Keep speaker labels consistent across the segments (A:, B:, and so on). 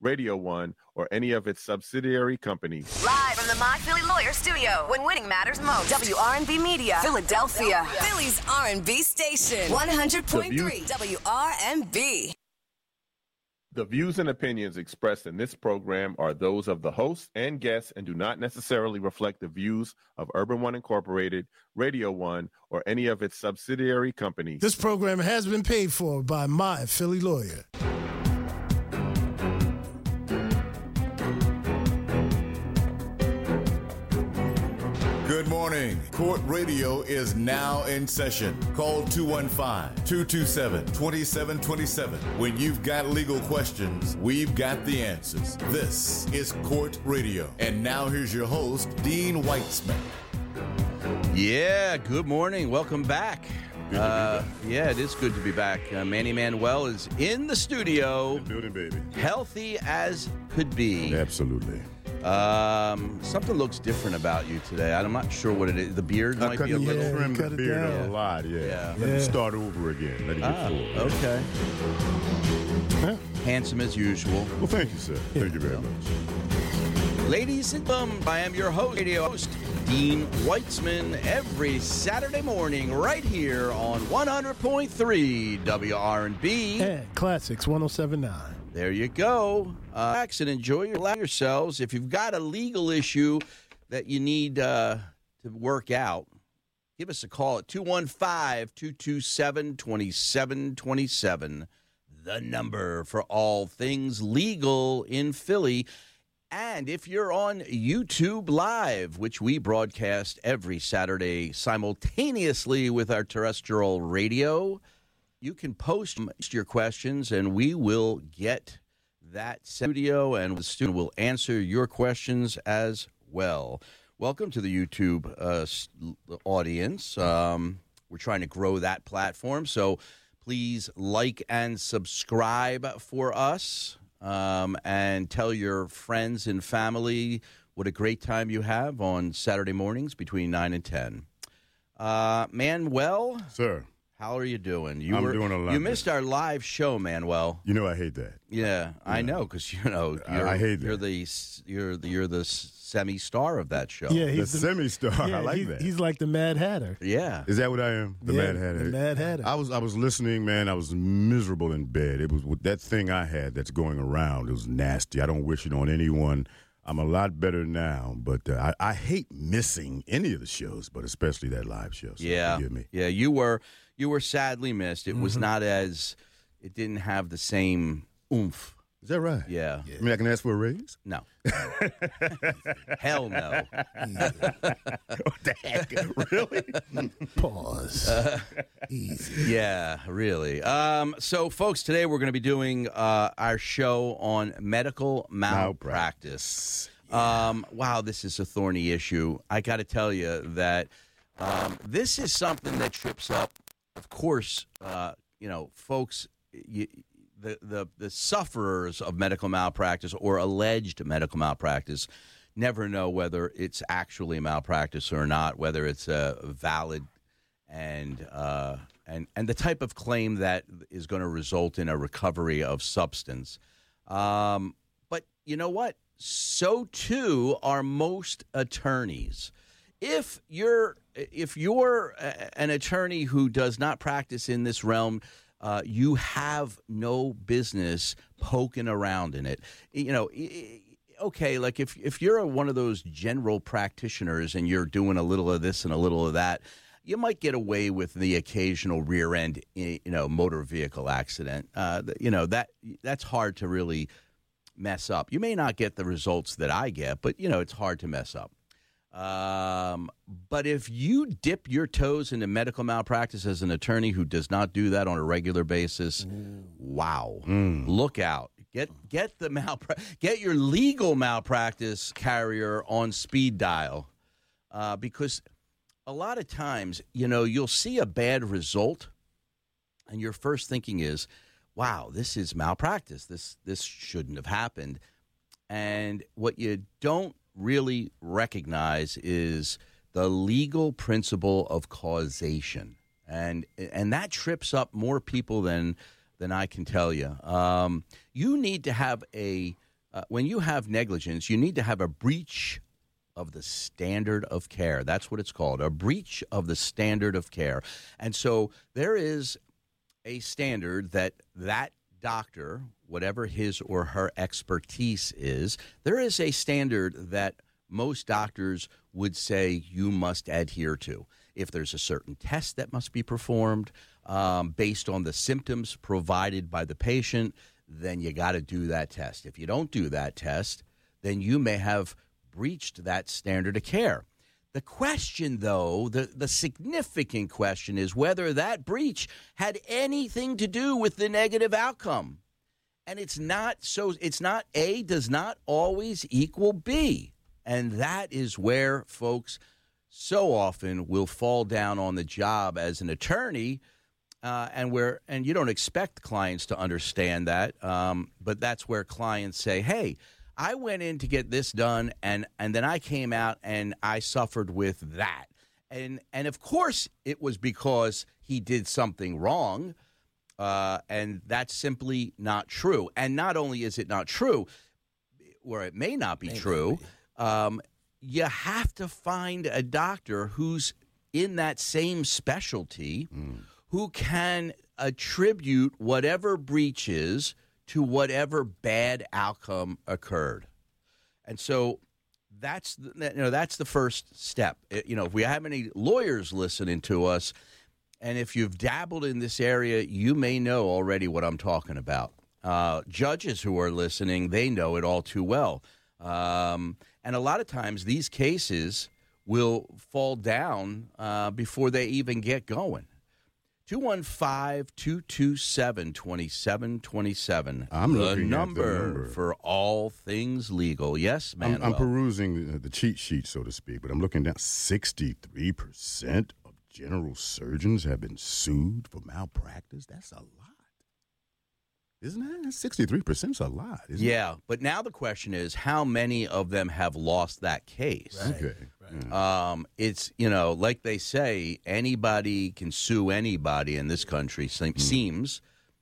A: Radio 1, or any of its subsidiary companies.
B: Live from the My Philly Lawyer studio, when winning matters most. WRNB Media, Philadelphia. Philly's R&B station. 100.3 WRNB.
A: The views and opinions expressed in this program are those of the host and guests and do not necessarily reflect the views of Urban One Incorporated, Radio One, or any of its subsidiary companies.
C: This program has been paid for by My Philly Lawyer.
D: Good morning. Court Radio is now in session. Call 215-227-2727. When you've got legal questions, we've got the answers. This is Court Radio. And now here's your host, Dean Weitzman.
E: Yeah, good morning. Welcome back. Yeah, it is good to be back. Manny Manuel is in the studio.
F: Good building, baby.
E: Healthy as could be.
F: Absolutely.
E: Something looks different about you today. I'm not sure what it is. The beard might be a little.
F: Trim the
C: cut it
F: beard
C: down.
F: up a lot, yeah. Let me start over again. Let it get full.
E: Okay. Handsome as usual.
F: Well, thank you, sir. Thank you very much.
E: Ladies and gentlemen, I am your radio host, Dean Weitzman, every Saturday morning right here on 100.3 WRNB.
C: And Classics 107.9.
E: There you go. Relax and enjoy yourselves. If you've got a legal issue that you need to work out, give us a call at 215-227-2727. The number for all things legal in Philly. And if you're on YouTube Live, which we broadcast every Saturday simultaneously with our terrestrial radio, you can post your questions, and we will get that studio, and the student will answer your questions as well. Welcome to the YouTube audience. We're trying to grow that platform, so please like and subscribe for us, and tell your friends and family what a great time you have on Saturday mornings between 9 and 10. Manuel?
F: Sir.
E: How are you doing?
F: I'm doing a lot.
E: You missed our live show, Manuel.
F: You know I hate that.
E: Yeah, I know, because
F: I hate that.
E: You're the semi-star of that show.
C: Yeah,
F: The
C: he's
F: semi-star.
C: Yeah,
F: I like that.
C: He's like the Mad Hatter.
E: Yeah.
F: Is that what I am? The Mad Hatter.
C: The Mad Hatter.
F: I was listening, man. I was miserable in bed. It was with that thing I had that's going around. It was nasty. I don't wish it on anyone. I'm a lot better now, but I hate missing any of the shows, but especially that live show. So forgive me.
E: Yeah, you were sadly missed. It was not it didn't have the same oomph.
F: Is that right?
E: Yeah.
F: I mean, I can ask for a raise?
E: No. Hell no.
F: What the heck? Really?
C: Pause. Easy.
E: Yeah, really. So, folks, today we're going to be doing our show on medical malpractice. Wow, this is a thorny issue. I got to tell you that this is something that trips up, of course, folks, the sufferers of medical malpractice or alleged medical malpractice never know whether it's actually malpractice or not, whether it's valid and the type of claim that is going to result in a recovery of substance. But you know what? So too are most attorneys. If you're an attorney who does not practice in this realm, you have no business poking around in it. Okay, like if you're one of those general practitioners and you're doing a little of this and a little of that, you might get away with the occasional rear end, motor vehicle accident. That's hard to really mess up. You may not get the results that I get, but it's hard to mess up. But if you dip your toes into medical malpractice as an attorney who does not do that on a regular basis, wow, look out. Get your legal malpractice carrier on speed dial, because a lot of times, you'll see a bad result, and your first thinking is, wow, this is malpractice. This shouldn't have happened. And what you don't really recognize is the legal principle of causation, and that trips up more people than I can tell you. You need to have a when you have negligence, you need to have a breach of the standard of care. That's what it's called, a breach of the standard of care. And so there is a standard that doctor, whatever his or her expertise is, there is a standard that most doctors would say you must adhere to. If there's a certain test that must be performed based on the symptoms provided by the patient, then you got to do that test. If you don't do that test, then you may have breached that standard of care. The question, though, the significant question is whether that breach had anything to do with the negative outcome. And it's not A does not always equal B. And that is where folks so often will fall down on the job as an attorney, and you don't expect clients to understand that, but that's where clients say, hey, I went in to get this done, and then I came out and I suffered with that. And of course it was because he did something wrong, and that's simply not true. And not only is it not true, or it may not be true, you have to find a doctor who's in that same specialty who can attribute whatever breach is to whatever bad outcome occurred. And so that's the first step. If we have any lawyers listening to us, and if you've dabbled in this area, you may know already what I'm talking about. Judges who are listening, they know it all too well. And a lot of times these cases will fall down before they even get going. 215-227-2727.
F: I'm looking
E: the
F: at the number
E: for all things legal. Yes, Manuel.
F: I'm perusing the cheat sheet, so to speak, but I'm looking down. 63% of general surgeons have been sued for malpractice. That's a lot. Isn't that? 63% is a lot.
E: Yeah, but now the question is, how many of them have lost that case?
C: Right.
F: Okay.
E: Right. It's, like they say, anybody can sue anybody in this country, seems.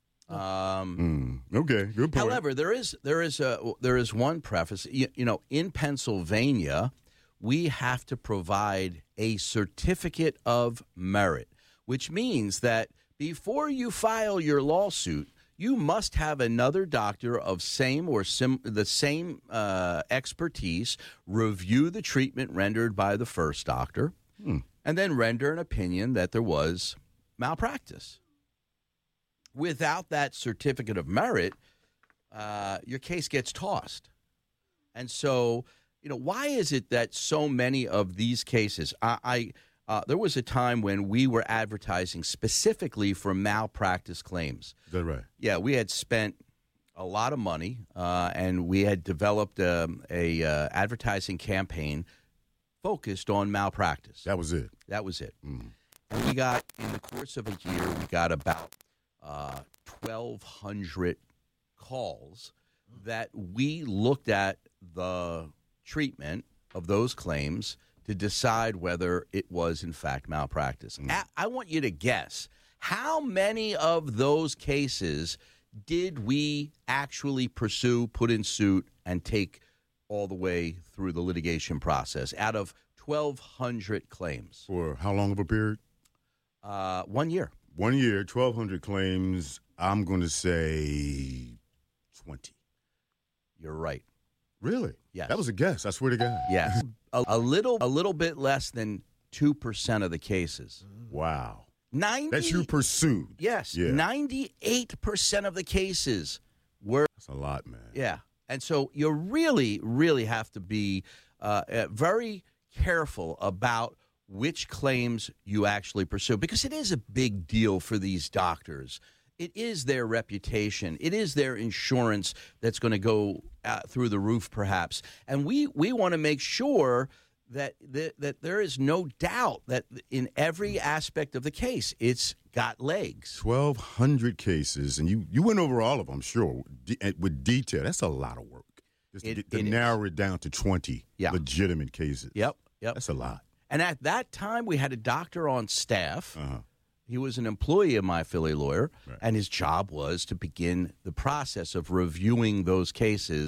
F: Okay, good point.
E: However, there is one preface. In Pennsylvania, we have to provide a certificate of merit, which means that before you file your lawsuit, you must have another doctor of the same expertise review the treatment rendered by the first doctor and then render an opinion that there was malpractice. Without that certificate of merit, your case gets tossed. And so, why is it that so many of these cases, there was a time when we were advertising specifically for malpractice claims.
F: Is that right?
E: Yeah, we had spent a lot of money, and we had developed a advertising campaign focused on malpractice.
F: That was it.
E: And we got, in the course of a year, we got about 1,200 calls that we looked at the treatment of those claims to decide whether it was, in fact, malpractice. I want you to guess, how many of those cases did we actually pursue, put in suit, and take all the way through the litigation process out of 1,200 claims?
F: For how long of a period?
E: 1 year.
F: 1 year, 1,200 claims. I'm going to say 20.
E: You're right.
F: Really?
E: Yes.
F: That was a guess. I swear to God.
E: Yes. A little bit less than 2% of the cases.
F: Wow.
E: 90.
F: That you pursued.
E: Yes.
F: Yeah.
E: 98% of the cases were.
F: That's a lot, man.
E: Yeah. And so you really, really have to be very careful about which claims you actually pursue, because it is a big deal for these doctors. It is their reputation. It is their insurance that's going to go through the roof, perhaps. And we want to make sure that there is no doubt that in every aspect of the case, it's got legs.
F: 1,200 cases, and you went over all of them, I'm sure, with detail. That's a lot of work. Just to narrow it down to 20 legitimate cases.
E: Yep.
F: That's a lot.
E: And at that time, we had a doctor on staff. He was an employee of My Philly Lawyer, and his job was to begin the process of reviewing those cases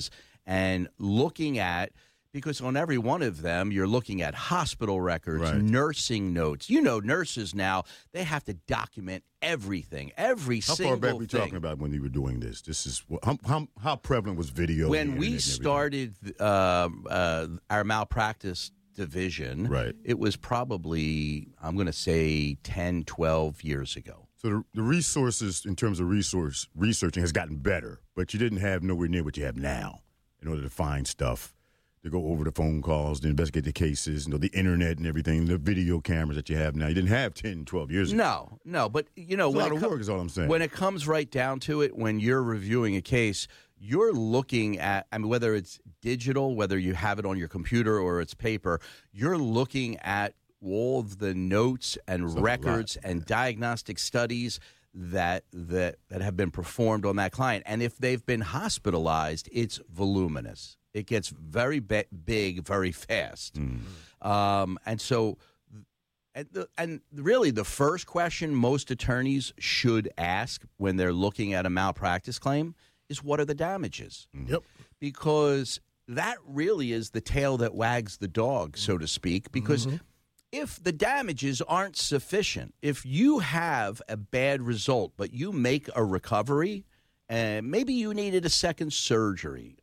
E: and looking at, because on every one of them, you're looking at hospital records, nursing notes. You know, nurses now, they have to document everything, every single thing.
F: How far back are we talking about when you were doing this? This is how prevalent was video?
E: When we started our malpractice division, it was probably, I'm going to say, 10, 12 years ago.
F: So the resources, in terms of researching, has gotten better, but you didn't have nowhere near what you have now in order to find stuff, to go over the phone calls, to investigate the cases, the internet and everything, the video cameras that you have now. You didn't have 10, 12 years ago.
E: No, but,
F: it's a lot of work is all I'm saying.
E: When it comes right down to it, when you're reviewing a case, you're looking at, whether it's digital, whether you have it on your computer or it's paper, you're looking at all of the notes and records and diagnostic studies that have been performed on that client. And if they've been hospitalized, it's voluminous. It gets very big very fast. And so, and really the first question most attorneys should ask when they're looking at a malpractice claim is, what are the damages?
C: Yep.
E: Because that really is the tail that wags the dog, so to speak, because if the damages aren't sufficient, if you have a bad result but you make a recovery, and maybe you needed a second surgery,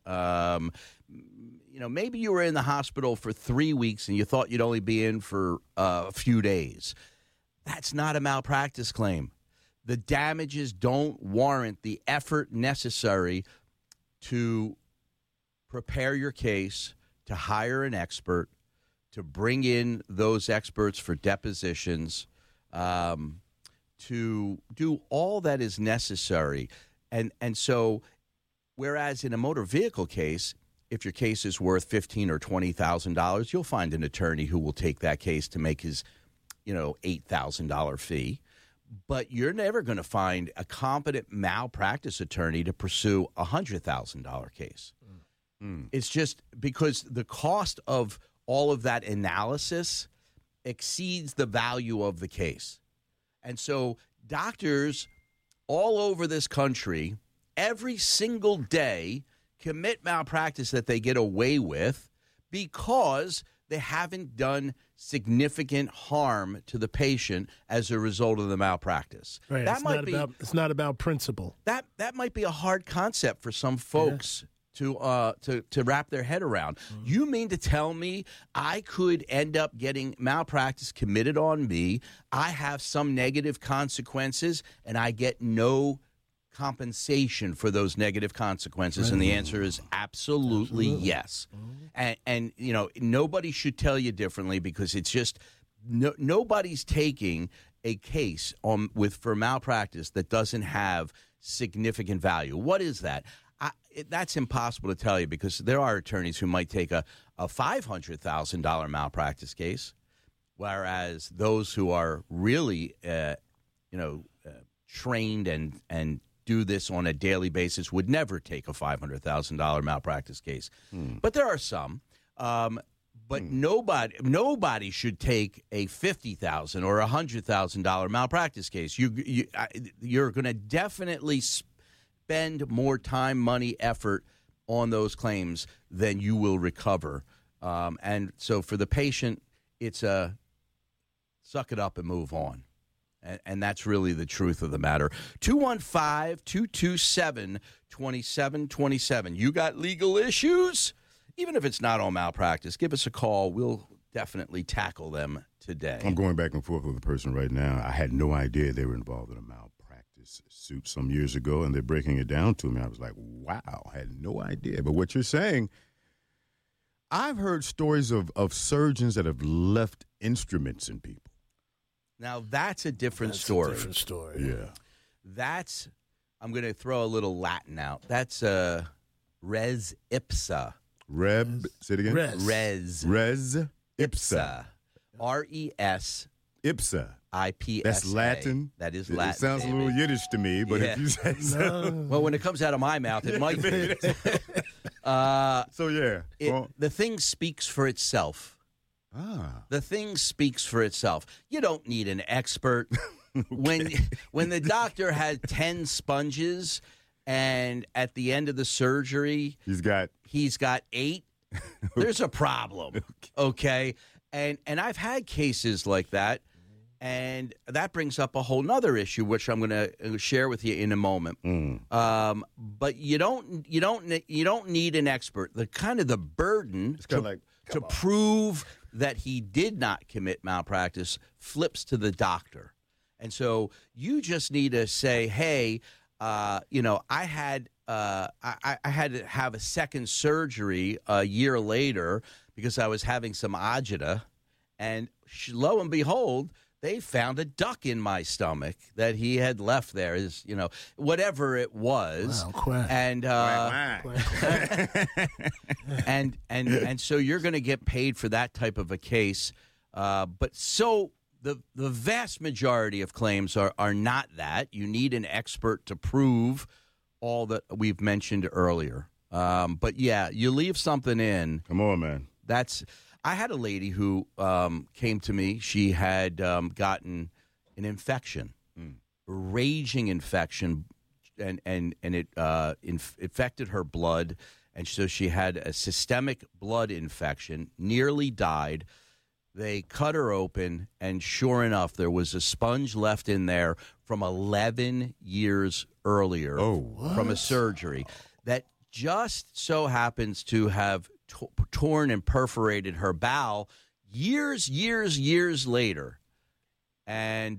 E: maybe you were in the hospital for 3 weeks and you thought you'd only be in for a few days, that's not a malpractice claim. The damages don't warrant the effort necessary to prepare your case, to hire an expert, to bring in those experts for depositions, to do all that is necessary. And so, whereas in a motor vehicle case, if your case is worth $15,000 or $20,000, you'll find an attorney who will take that case to make his, $8,000 fee. But you're never going to find a competent malpractice attorney to pursue a $100,000 case. It's just because the cost of all of that analysis exceeds the value of the case. And so doctors all over this country every single day commit malpractice that they get away with because they haven't done significant harm to the patient as a result of the malpractice.
C: Right. It's not about principle.
E: That might be a hard concept for some folks to wrap their head around. You mean to tell me I could end up getting malpractice committed on me, I have some negative consequences, and I get no compensation for those negative consequences? And the answer is absolutely yes. And nobody should tell you differently, because it's just nobody's taking a case for malpractice that doesn't have significant value. What is that? That's impossible to tell you, because there are attorneys who might take a $500,000 malpractice case, whereas those who are really trained and do this on a daily basis would never take a $500,000 malpractice case. But there are some. But nobody should take a $50,000 or $100,000 malpractice case. You're going to definitely spend more time, money, effort on those claims than you will recover. And so for the patient, it's a suck it up and move on. And that's really the truth of the matter. 215-227-2727. You got legal issues? Even if it's not on malpractice, give us a call. We'll definitely tackle them today.
F: I'm going back and forth with a person right now. I had no idea they were involved in a malpractice suit some years ago, and they're breaking it down to me. I was like, wow, I had no idea. But what you're saying, I've heard stories of surgeons that have left instruments in people.
E: Now, that's a different story.
C: A different story.
F: Yeah.
E: That's, I'm going to throw a little Latin out. That's res ipsa.
F: Say it again?
E: Res
F: ipsa.
E: R-E-S.
F: Ipsa.
E: I-P-S-A.
F: That's Latin.
E: That is Latin.
F: It sounds a little Yiddish to me, but if you say so.
E: Well, when it comes out of my mouth, it might be. The thing speaks for itself. The thing speaks for itself. You don't need an expert. Okay. When the doctor had 10 sponges and at the end of the surgery, he's got 8. There's a problem, okay? And I've had cases like that, and that brings up a whole nother issue, which I'm going to share with you in a moment. But you don't need an expert. The burden to prove that he did not commit malpractice flips to the doctor, and so you just need to say, hey. I had to have a second surgery a year later because I was having some agita, and lo and behold, they found a duck in my stomach that he had left there. Is whatever it was, and and so you're going to get paid for that type of a case, but so. The vast majority of claims are not that. You need an expert to prove all that we've mentioned earlier. But, yeah, you leave something in.
F: Come on, man.
E: I had a lady who came to me. She had gotten an infection, raging infection, and it infected her blood. And so she had a systemic blood infection, nearly died. They cut her open, and sure enough, there was a sponge left in there from 11 years earlier from a surgery that just so happens to have torn and perforated her bowel years later. And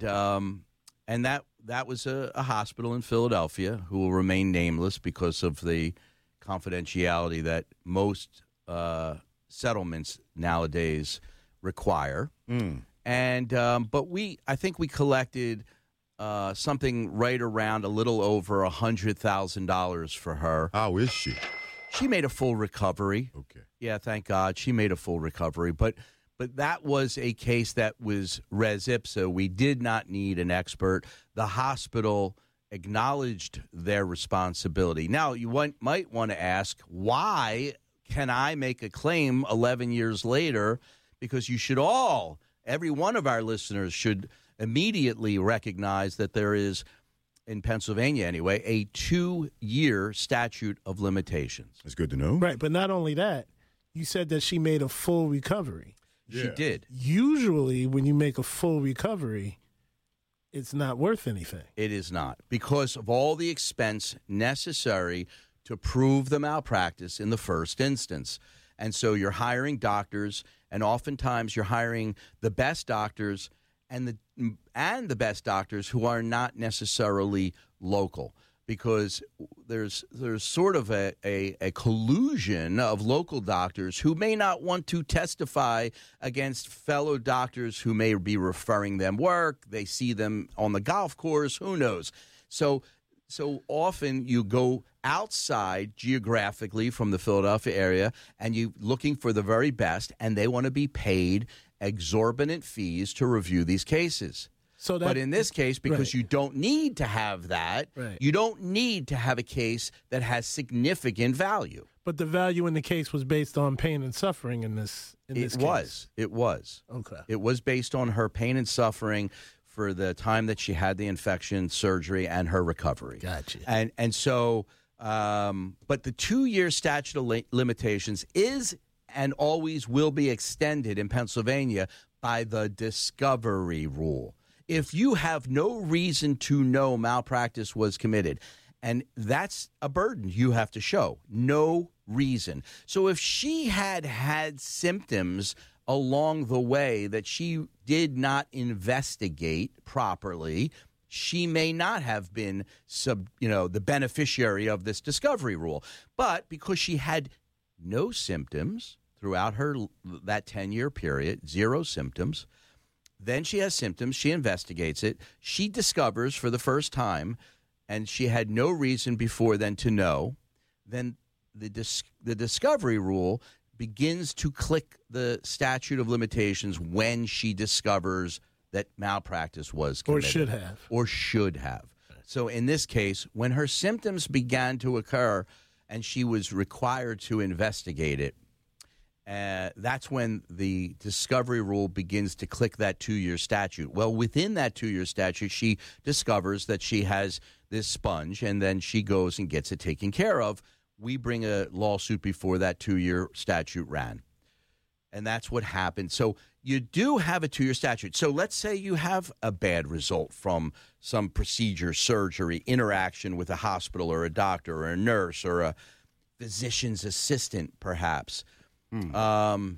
E: that was a hospital in Philadelphia who will remain nameless because of the confidentiality that most settlements nowadays require. And but I think we collected something right around a little over $100,000 for her.
F: How is she?
E: She made a full recovery.
F: Okay.
E: Yeah, thank God she made a full recovery. But that was a case that was res ipsa. We did not need an expert. The hospital acknowledged their responsibility. Now, you might want to ask, why can I make a claim 11 years later? Because you should every one of our listeners should immediately recognize that there is, in Pennsylvania anyway, a 2-year statute of limitations.
F: That's good to know.
C: Right, but not only that, you said that she made a full recovery.
E: She did.
C: Usually when you make a full recovery, it's not worth anything.
E: It is not, because of all the expense necessary to prove the malpractice in the first instance. And so you're hiring doctors, and oftentimes you're hiring the best doctors and the best doctors who are not necessarily local, because there's sort of a collusion of local doctors who may not want to testify against fellow doctors who may be referring them work. They see them on the golf course. Who knows? So often you go outside geographically from the Philadelphia area, and you looking for the very best, and they want to be paid exorbitant fees to review these cases. But in this case, because you don't need to have that, you don't need to have a case that has significant value.
C: But the value in the case was based on pain and suffering in this case.
E: It was. Okay. It was based on her pain and suffering for the time that she had the infection, surgery, and her recovery.
C: Gotcha.
E: And so, but the 2-year statute of limitations is and always will be extended in Pennsylvania by the discovery rule. If you have no reason to know malpractice was committed, and that's a burden you have to show, no reason. So if she had symptoms along the way that she did not investigate properly, she may not have been the beneficiary of this discovery rule. But because she had no symptoms throughout that 10-year period, 0 symptoms, then she has symptoms, she investigates it, she discovers for the first time, and she had no reason before then to know, then the discovery rule begins to click the statute of limitations when she discovers that malpractice was committed. Or should have. So in this case, when her symptoms began to occur and she was required to investigate it, that's when the discovery rule begins to click that 2-year statute. Well, within that 2-year statute, she discovers that she has this sponge, and then she goes and gets it taken care of. We bring a lawsuit before that 2-year statute ran. And that's what happened. So you do have a 2-year statute. So let's say you have a bad result from some procedure, surgery, interaction with a hospital or a doctor or a nurse or a physician's assistant, perhaps. You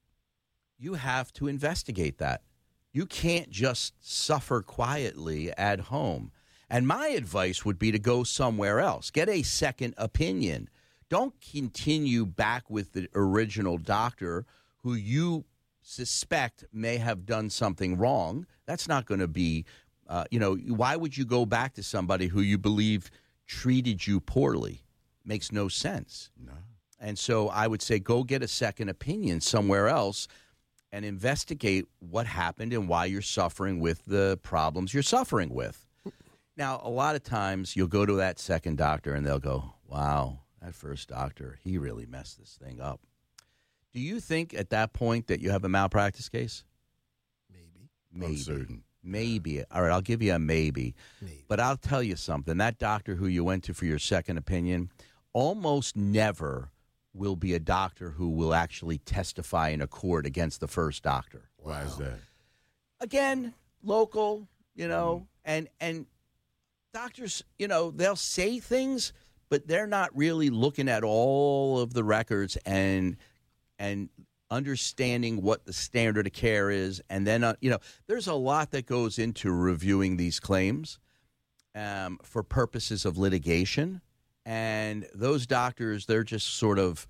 E: have to investigate that. You can't just suffer quietly at home. And my advice would be to go somewhere else. Get a second opinion. Don't continue back with the original doctor who you suspect may have done something wrong. That's not going to be, why would you go back to somebody who you believe treated you poorly? Makes no sense. No. And so I would say go get a second opinion somewhere else and investigate what happened and why you're suffering with the problems you're suffering with. Now, a lot of times you'll go to that second doctor and they'll go, wow, that first doctor, he really messed this thing up. Do you think at that point that you have a malpractice case? Maybe.
F: Uncertain.
E: Maybe. All right, I'll give you a maybe. But I'll tell you something. That doctor who you went to for your second opinion almost never will be a doctor who will actually testify in a court against the first doctor.
F: Why is that?
E: Again, local, and doctors, they'll say things, but they're not really looking at all of the records and understanding what the standard of care is. And then, there's a lot that goes into reviewing these claims for purposes of litigation. And those doctors, they're just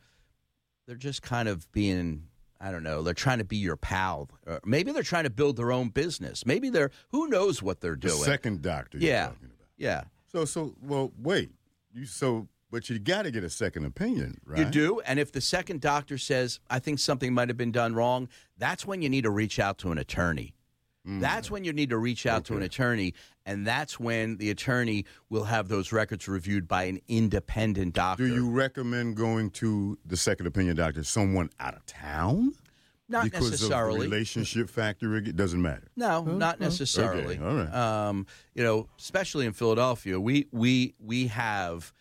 E: kind of being, I don't know, they're trying to be your pal. Or maybe they're trying to build their own business. Maybe who knows what they're doing.
F: The second doctor you're talking about.
E: Yeah.
F: Well, wait. But you got to get a second opinion, right?
E: You do, and if the second doctor says, I think something might have been done wrong, that's when you need to reach out to an attorney. That's when you need to reach out to an attorney, and that's when the attorney will have those records reviewed by an independent doctor.
F: Do you recommend going to the second opinion doctor, someone out of town?
E: Not
F: because
E: necessarily.
F: Of the relationship factor, it doesn't matter.
E: No, not necessarily.
F: Okay, all
E: right. Especially in Philadelphia, we have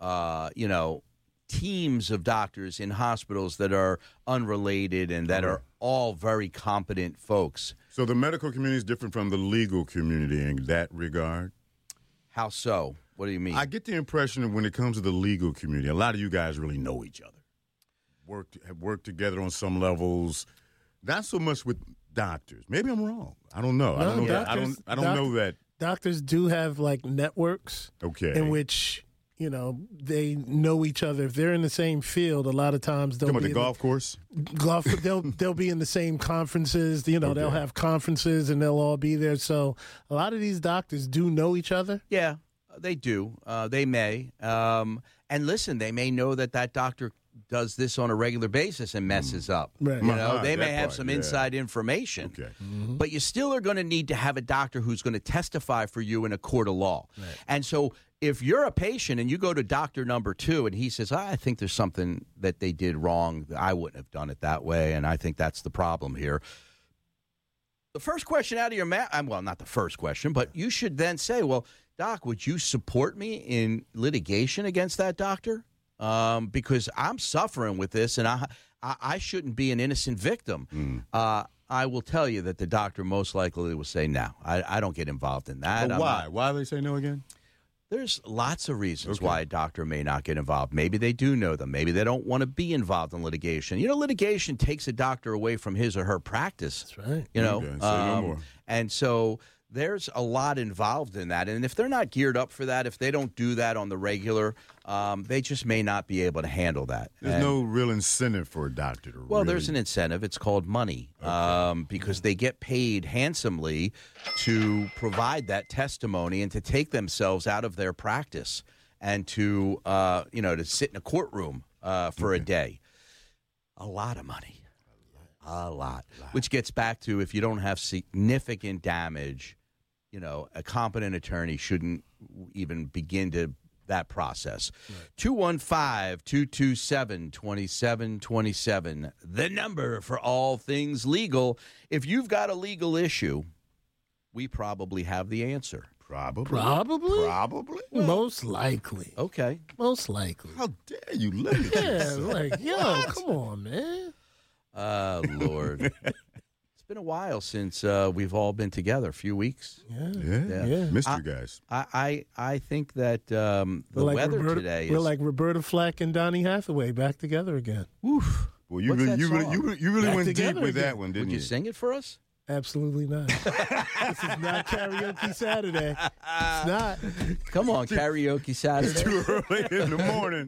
E: teams of doctors in hospitals that are unrelated and that are all very competent folks.
F: So the medical community is different from the legal community in that regard?
E: How so? What do you mean?
F: I get the impression that when it comes to the legal community, a lot of you guys really know each other, have worked together on some levels. Not so much with doctors. Maybe I'm wrong. I don't know. I don't know that.
C: Doctors do have like networks.
F: Okay.
C: In which they know each other. If they're in the same field, a lot of times they'll be
F: the golf course.
C: They'll be in the same conferences. They'll have conferences and they'll all be there. So a lot of these doctors do know each other.
E: Yeah, they do. They may. And listen, they may know that doctor does this on a regular basis and messes up.
C: Right.
E: They may have some inside information.
F: Okay.
C: Mm-hmm.
E: But you still are going to need to have a doctor who's going to testify for you in a court of law.
C: Right.
E: And so if you're a patient and you go to doctor number 2 and he says, I think there's something that they did wrong, I wouldn't have done it that way, and I think that's the problem here. The first question out of your mouth, well, not the first question, but you should then say, well, Doc, would you support me in litigation against that doctor? Because I'm suffering with this, and I shouldn't be an innocent victim. I will tell you that the doctor most likely will say, no, I don't get involved in that.
F: But why? Why do they say no again?
E: There's lots of reasons why a doctor may not get involved. Maybe they do know them. Maybe they don't want to be involved in litigation. Litigation takes a doctor away from his or her practice.
C: That's right.
F: Say no more.
E: And so there's a lot involved in that. And if they're not geared up for that, if they don't do that on the regular, they just may not be able to handle that.
F: There's no real incentive for a doctor to
E: there's an incentive. It's called money because they get paid handsomely to provide that testimony and to take themselves out of their practice and to, to sit in a courtroom for a day. A lot of money. A lot. Which gets back to if you don't have significant damage, a competent attorney shouldn't even begin to that process. 215-227-2727, the number for all things legal. If you've got a legal issue, we probably have the answer.
F: Probably.
C: Most likely.
E: Okay.
C: Most likely.
F: How dare you limit yourself?
C: Come on, man.
E: Lord. It's been a while since we've all been together, a few weeks.
F: Yeah. Missed you guys.
E: I think that the weather today is...
C: We're like Roberta Flack and Donny Hathaway back together again.
E: Oof.
F: Well, you really went deep with that one, didn't you?
E: Would you sing it for us?
C: Absolutely not. This is not Karaoke Saturday. It's not.
E: Come on, Karaoke Saturday.
F: It's too early in the morning.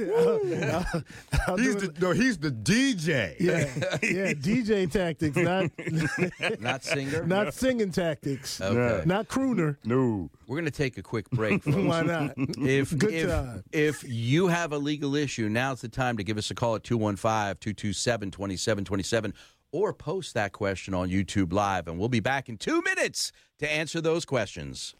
F: He's the DJ.
C: Yeah, DJ tactics,
E: not singer?
C: Not singing tactics.
E: Okay.
C: Not crooner.
F: No.
E: We're going to take a quick break, folks.
C: Why not?
E: If you have a legal issue, now's the time to give us a call at 215-227-2727. Or post that question on YouTube Live, and we'll be back in 2 minutes to answer those questions.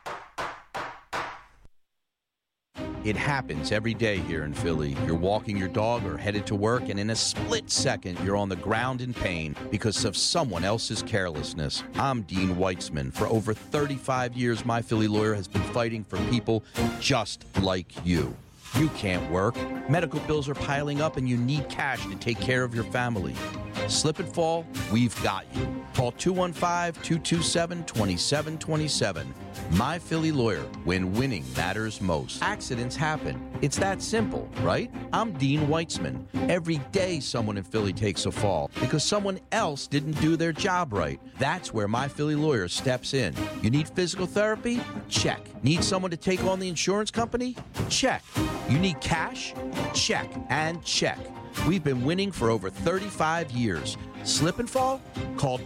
E: It happens every day here in Philly. You're walking your dog or headed to work, and in a split second, you're on the ground in pain because of someone else's carelessness. I'm Dean Weitzman. For over 35 years, My Philly Lawyer has been fighting for people just like you. You can't work. Medical bills are piling up, and you need cash to take care of your family. Slip and fall, we've got you. Call 215-227-2727. My Philly Lawyer, when winning matters most. Accidents happen. It's that simple, right? I'm Dean Weitzman. Every day someone in Philly takes a fall because someone else didn't do their job right. That's where My Philly Lawyer steps in. You need physical therapy? Check. Need someone to take on the insurance company? Check. You need cash? Check and check. We've been winning for over 35 years. Slip and fall? Call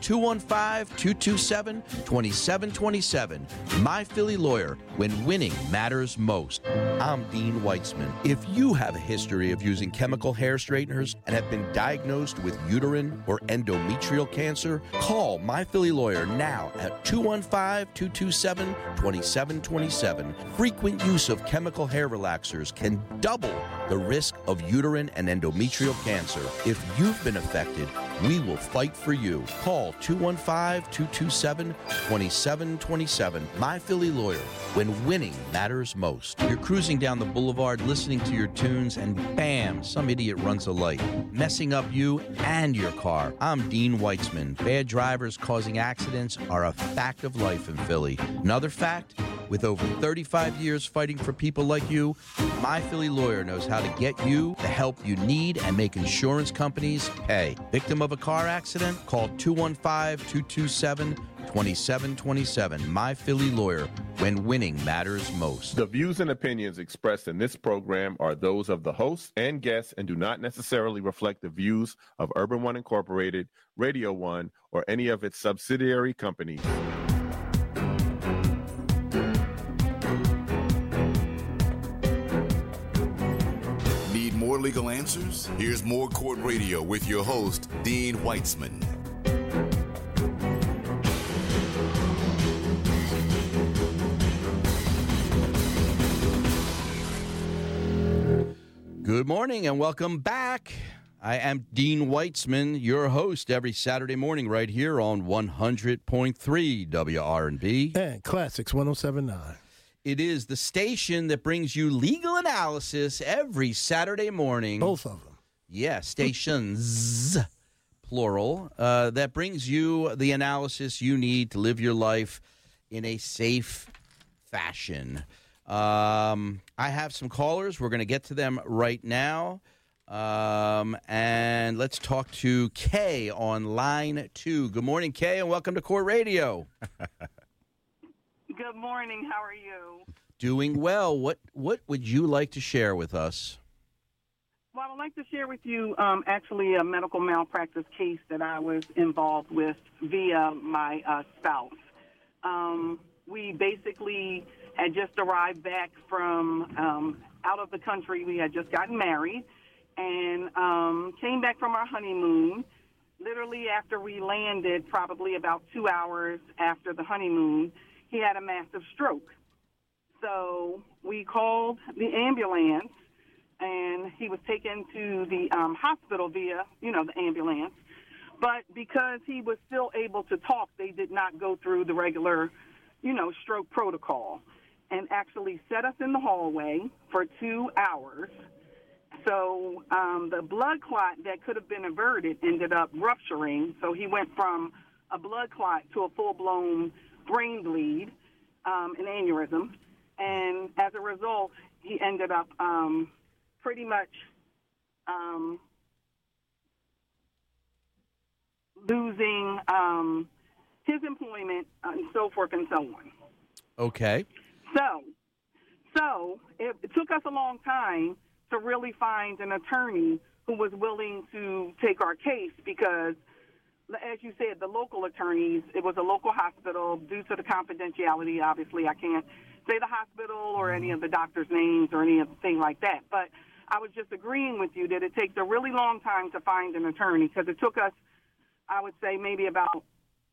E: 215-227-2727. My Philly Lawyer, when winning matters most. I'm Dean Weitzman. If you have a history of using chemical hair straighteners and have been diagnosed with uterine or endometrial cancer, call My Philly Lawyer now at 215-227-2727. Frequent use of chemical hair relaxers can double the risk of uterine and endometrial cancer. If you've been affected, we will fight for you. Call 215-227-2727. My Philly Lawyer, when winning matters most. You're cruising down the boulevard listening to your tunes, and bam, some idiot runs a light, messing up you and your car. I'm Dean Weitzman. Bad drivers causing accidents are a fact of life in Philly. Another fact, with over 35 years fighting for people like you, My Philly Lawyer knows how to get you the help you need and make insurance companies pay. Victim of a car accident? Call 215-227-2727. My Philly Lawyer, when winning matters most.
A: The views and opinions expressed in this program are those of the hosts and guests and do not necessarily reflect the views of Urban One Incorporated, Radio One, or any of its subsidiary companies.
D: More legal answers? Here's more Court Radio with your host, Dean Weitzman.
E: Good morning and welcome back. I am Dean Weitzman, your host every Saturday morning right here on 100.3 WRNB.
C: And Classics 107.9.
E: It is the station that brings you legal analysis every Saturday morning.
C: Both of them.
E: Yeah, stations, plural, that brings you the analysis you need to live your life in a safe fashion. I have some callers. We're going to get to them right now. And let's talk to Kay on line 2. Good morning, Kay, and welcome to Court Radio.
G: Good morning. How are you?
E: Doing well. What would you like to share with us?
G: Well, I would like to share with you actually a medical malpractice case that I was involved with via my spouse. We basically had just arrived back from out of the country. We had just gotten married and came back from our honeymoon. Literally after we landed, probably about 2 hours after the honeymoon, he had a massive stroke. So we called the ambulance, and he was taken to the hospital via, the ambulance. But because he was still able to talk, they did not go through the regular, stroke protocol, and actually set us in the hallway for 2 hours. So the blood clot that could have been averted ended up rupturing. So he went from a blood clot to a full-blown brain bleed, an aneurysm. And as a result, he ended up pretty much losing his employment and so forth and so on.
E: Okay.
G: So it took us a long time to really find an attorney who was willing to take our case because, as you said, the local attorneys, it was a local hospital. Due to the confidentiality, obviously, I can't say the hospital or any of the doctors' names or anything like that. But I was just agreeing with you that it takes a really long time to find an attorney because it took us, I would say, maybe about,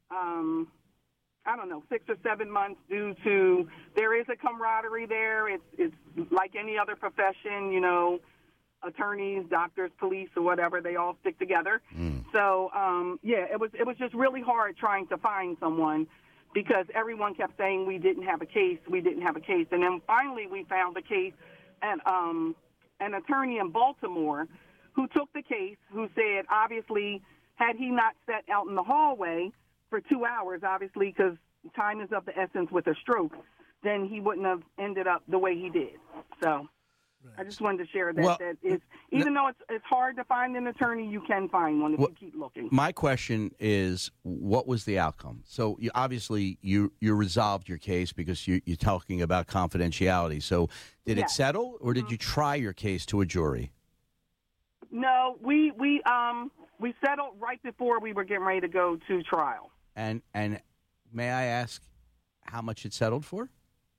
G: 6 or 7 months due to there is a camaraderie there. It's like any other profession, attorneys, doctors, police, or whatever, they all stick together. So, it was just really hard trying to find someone because everyone kept saying we didn't have a case. And then finally we found a case and an attorney in Baltimore who took the case, who said, obviously, had he not sat out in the hallway for 2 hours, obviously, because time is of the essence with a stroke, then he wouldn't have ended up the way he did. So I just wanted to share that. Even though it's hard to find an attorney, you can find one if you keep looking.
E: My question is, what was the outcome? So you resolved your case because you're talking about confidentiality. So did it settle, or did you try your case to a jury?
G: No, we settled right before we were getting ready to go to trial.
E: And may I ask how much it settled for?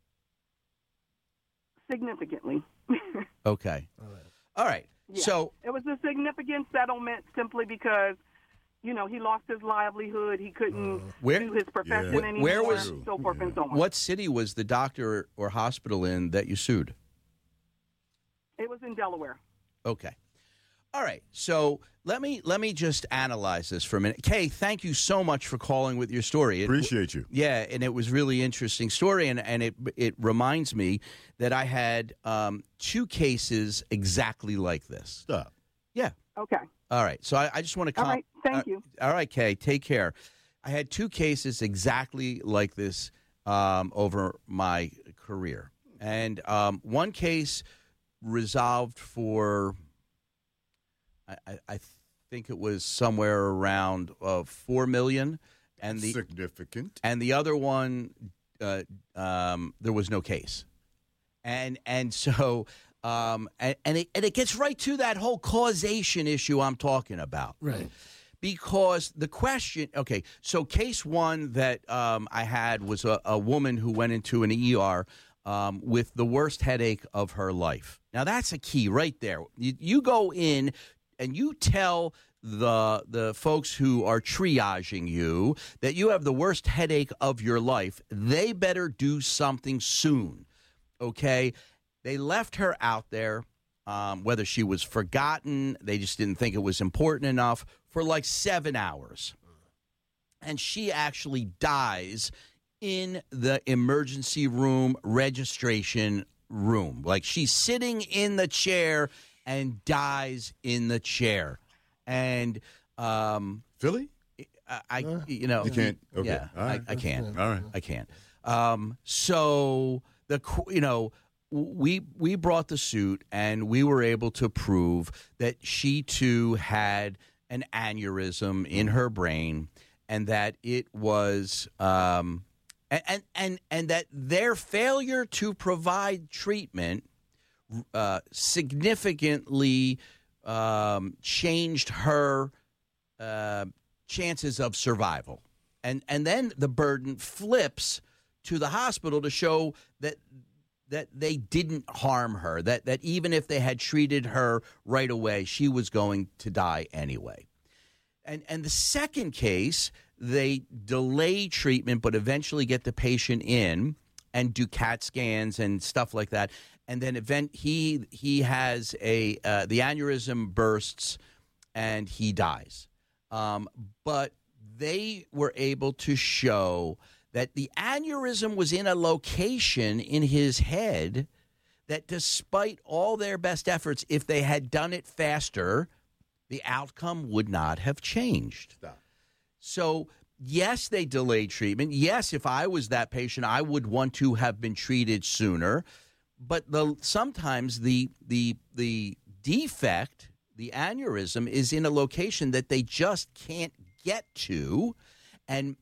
G: Significantly.
E: Okay. All right.
G: Yeah.
E: So
G: it was a significant settlement simply because, he lost his livelihood. He couldn't do his profession anymore.
E: Where was
G: so forth and so on.
E: What city was the doctor or hospital in that you sued?
G: It was in Delaware.
E: Okay. All right. So let me just analyze this for a minute. Kay, thank you so much for calling with your story.
F: Appreciate you.
E: Yeah, and it was really interesting story, and it reminds me that I had 2 cases exactly like this.
F: Stop.
E: Yeah.
G: Okay.
E: All right. So I just want to
G: All right. Thank you.
E: All right, Kay. Take care. I had 2 cases exactly like this over my career, and one case resolved for I think it was somewhere around $4 million, and
F: significant.
E: And the other one, there was no case, and so it gets right to that whole causation issue I'm talking about,
C: right?
E: Because the question, okay, so case one that I had was a woman who went into an ER with the worst headache of her life. Now that's a key right there. You go in and you tell the folks who are triaging you that you have the worst headache of your life. They better do something soon, okay? They left her out there, whether she was forgotten, they just didn't think it was important enough, for like 7 hours. And she actually dies in the emergency room registration room. Like she's sitting in the chair and dies in the chair. And
F: Philly?
E: You know,
F: you can't. Okay.
E: Yeah,
F: right.
E: I can't.
F: All right,
E: I can't. So we brought the suit, and we were able to prove that she too had an aneurysm in her brain, and that it was and that their failure to provide treatment significantly changed her chances of survival. And then the burden flips to the hospital to show that they didn't harm her, that even if they had treated her right away, she was going to die anyway. And the second case, they delay treatment but eventually get the patient in and do CAT scans and stuff like that. And then he has the aneurysm bursts and he dies. But they were able to show that the aneurysm was in a location in his head that despite all their best efforts, if they had done it faster, the outcome would not have changed. So, yes, they delayed treatment. Yes, if I was that patient, I would want to have been treated sooner. But sometimes the defect, the aneurysm, is in a location that they just can't get to, and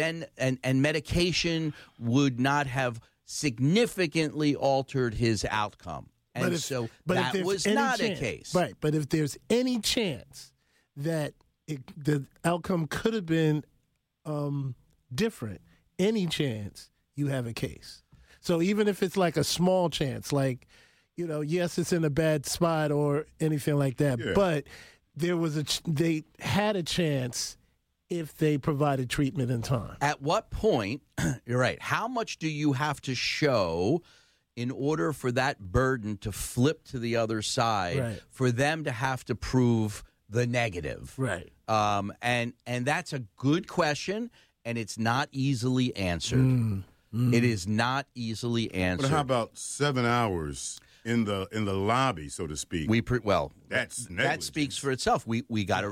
E: medication would not have significally altered his outcome. And that was not a case.
C: Right, but if there's any chance that the outcome could have been different, any chance, you have a case. So even if it's like a small chance, like, yes, it's in a bad spot or anything like that, but they had a chance if they provided treatment in time.
E: At what point, you're right, how much do you have to show in order for that burden to flip to the other side, for them to have to prove the negative?
C: Right.
E: And that's a good question, and it's not easily answered. It is not easily answered.
F: But how about 7 hours in the lobby, so to speak?
E: That's that speaks for itself. We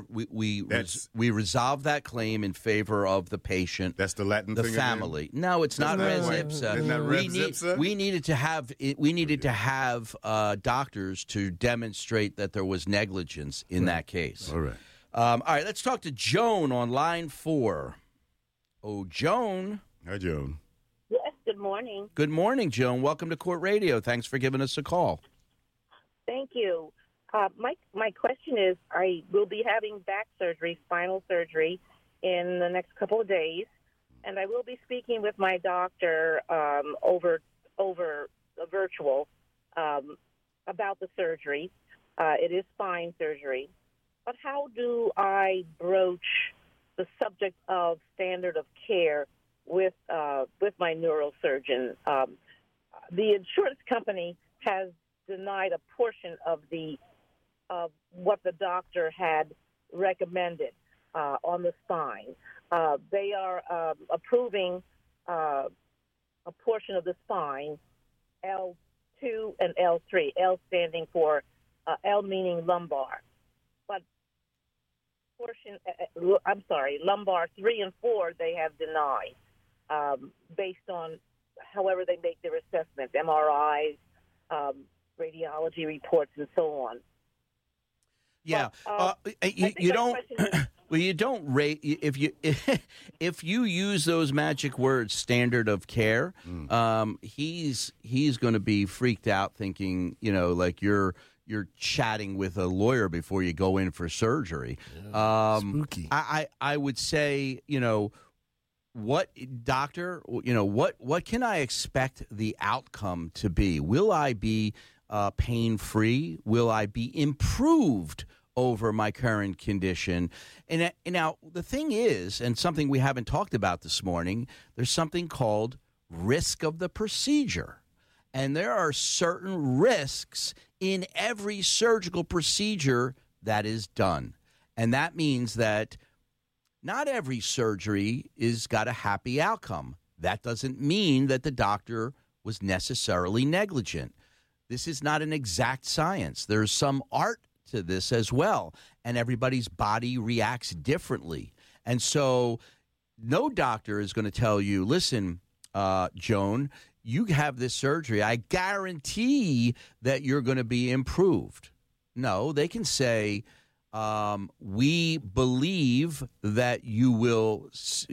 E: resolve that claim in favor of the patient.
F: That's the Latin
E: the
F: thing.
E: family. Again? No, it's not res ipsa.
F: Isn't that res ipsa?
E: We needed to have doctors to demonstrate that there was negligence in that case.
F: All right.
E: All right. Let's talk to Joan on line 4. Oh, Joan.
F: Hi, Joan.
H: Yes, good morning.
E: Good morning, Joan. Welcome to Court Radio. Thanks for giving us a call.
H: Thank you. My question is, I will be having back surgery, spinal surgery, in the next couple of days, and I will be speaking with my doctor over a virtual about the surgery. It is spine surgery. But how do I broach the subject of standard of care with my neurosurgeon? The insurance company has denied a portion of what the doctor had recommended on the spine. They are approving a portion of the spine, L2 and L3, L standing for L meaning lumbar. But lumbar 3 and 4 they have denied. Based on however they make their assessments, MRIs, radiology reports, and so on.
E: Yeah, you don't. Well, you don't rate if you use those magic words, standard of care. He's going to be freaked out, thinking like you're chatting with a lawyer before you go in for surgery.
C: Spooky.
E: I would say what doctor, what can I expect the outcome to be? Will I be pain-free? Will I be improved over my current condition? And now the thing is, and something we haven't talked about this morning, there's something called risk of the procedure. And there are certain risks in every surgical procedure that is done. And that means that not every surgery is got a happy outcome. That doesn't mean that the doctor was necessarily negligent. This is not an exact science. There's some art to this as well, and everybody's body reacts differently. And so no doctor is going to tell you, listen, Joan, you have this surgery. I guarantee that you're going to be improved. No, they can say, we believe that you will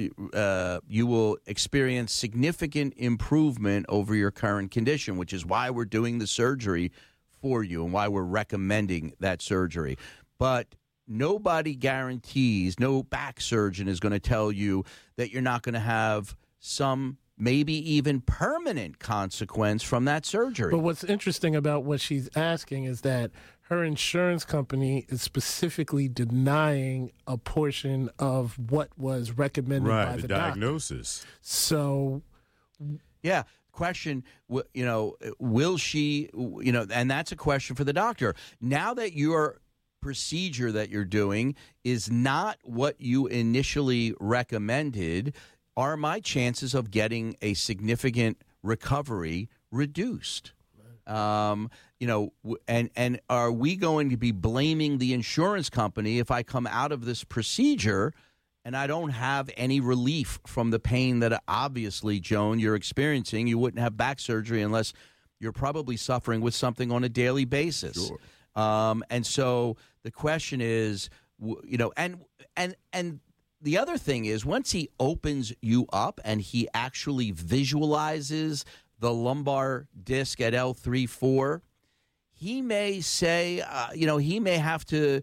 E: experience significant improvement over your current condition, which is why we're doing the surgery for you and why we're recommending that surgery. But nobody guarantees, no back surgeon is going to tell you that you're not going to have some maybe even permanent consequence from that surgery.
C: But what's interesting about what she's asking is that her insurance company is specifically denying a portion of what was recommended by the
F: diagnosis.
C: doctor. So,
E: yeah. question, will she, and that's a question for the doctor. Now that your procedure that you're doing is not what you initially recommended, are my chances of getting a significant recovery reduced? And are we going to be blaming the insurance company if I come out of this procedure and I don't have any relief from the pain that obviously, Joan, you're experiencing? You wouldn't have back surgery unless you're probably suffering with something on a daily basis.
F: Sure.
E: And so the question is, and the other thing is, once he opens you up and he actually visualizes the lumbar disc at L3-4, he may say, he may have to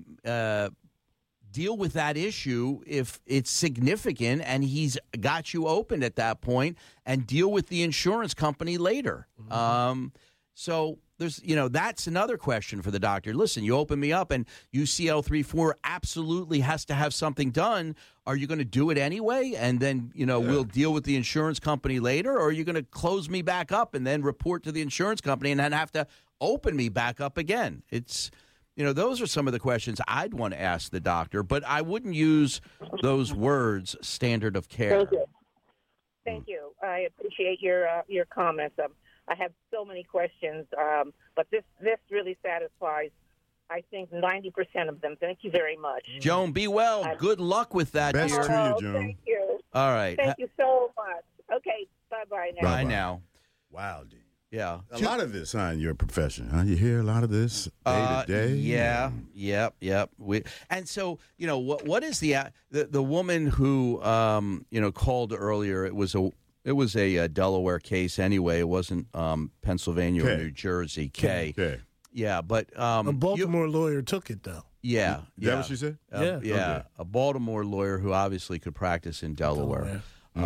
E: deal with that issue if it's significant, and he's got you open at that point, and deal with the insurance company later. Mm-hmm. So there's, that's another question for the doctor. Listen, you open me up and UCL3-4 absolutely has to have something done. Are you going to do it anyway? And then, we'll deal with the insurance company later? Or are you going to close me back up and then report to the insurance company and then have to open me back up again? It's, those are some of the questions I'd want to ask the doctor, but I wouldn't use those words, standard of care.
H: Thank you. Thank you. I appreciate your comments. I have so many questions, but this really satisfies, I think, 90% of them. Thank you very much.
E: Joan, be well. Good luck with that,
F: Best
E: dear.
F: to you, Joan.
H: Thank you.
E: All right.
H: Thank you so much. Okay, bye-bye now.
E: Bye now.
F: Wow, dude.
E: Yeah.
F: A lot of this, in your profession, huh? You hear a lot of this day to day?
E: Yeah. Yep. And so, what is the woman who, called earlier? It was a Delaware case anyway. It wasn't Pennsylvania or New Jersey. K. Yeah, but
C: a Baltimore lawyer took it though.
E: Yeah.
F: Is that what she said?
E: Yeah.
F: Okay.
E: A Baltimore lawyer who obviously could practice in Delaware.